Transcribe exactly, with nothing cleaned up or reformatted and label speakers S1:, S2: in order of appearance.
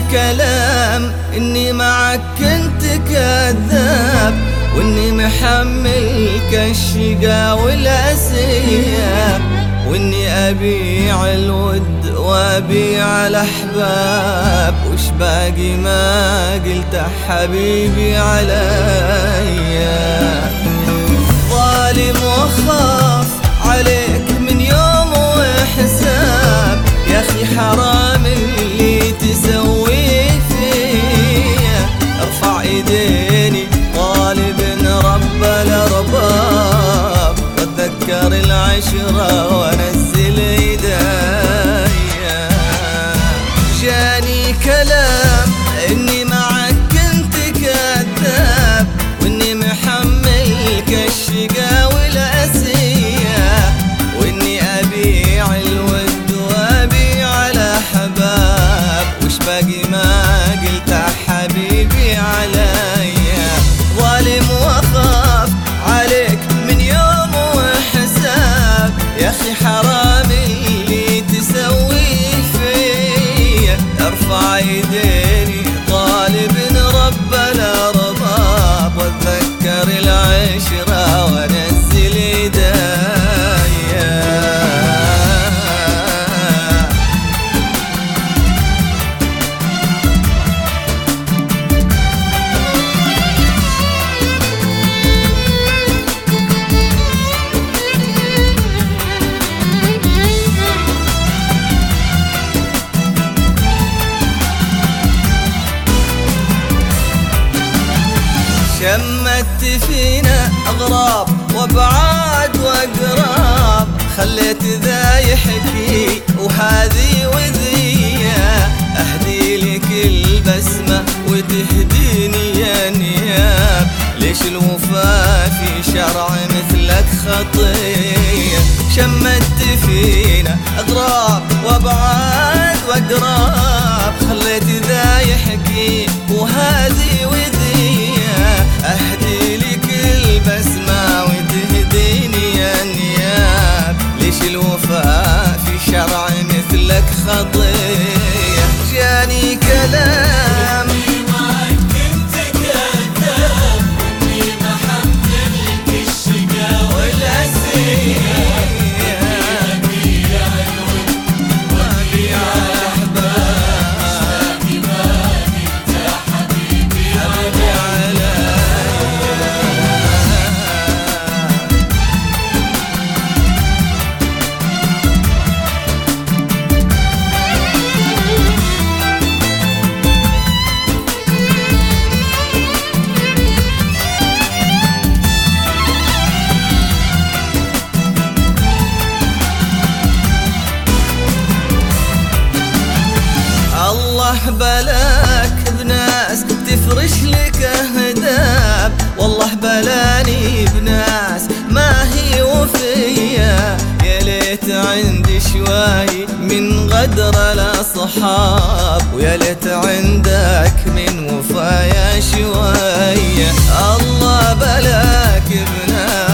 S1: كلام إني معك كنت كذاب، وإني محملك الشقا والأسياب، وإني أبيع الود وأبيع الأحباب، وش باقي ما قلت حبيبي عليا. ظالم وخاف عليك من يوم وحساب، يا أخي حرام اللي تسويه فيا. ارفع ايديني طالب رب الأرباب، واتذكر العشرة وانزل ايديا. جاني كلام اني معك كنت كذاب، واني محملك الشقا والأسية، واني ابيع الود وابيع الاحباب، وش باقي ما قلت حبيبي عليا. ظالم واخاف عليك من يوم وحساب، يا اخي حرام اللي تسويه فيا. ارفع ايديني طالب رب الأرباب، واتذكر العشرة وانزل ايديا. شمت فينا أغراب وابعاد وأقراب، خليت ذا يحكي وهذي وذية. أهدي لك البسمة وتهديني يا نياب، ليش الوفا في شرع مثلك خطية. شمت فينا أغراب وابعاد وأقراب، خليت ذا يحكي وهذي وذية. أهدي لك البسمة وتهديني يا نياب، ليش الوفاء في شرع مثلك خطية. جاني كلام
S2: إني معك كنت كذاب، وإني محملك الشقا والأسية، أبيع الود وأبيع الأحباب، وش باقي ما قلت حبيبي عليا.
S1: الله بلاك بناس تفرش لك أهداب، والله بلاني بناس ما هي وفية. يا ليت عندي شوي من غدر الأصحاب، ويا ليت عندك من وفايا شوية. الله بلاك بناس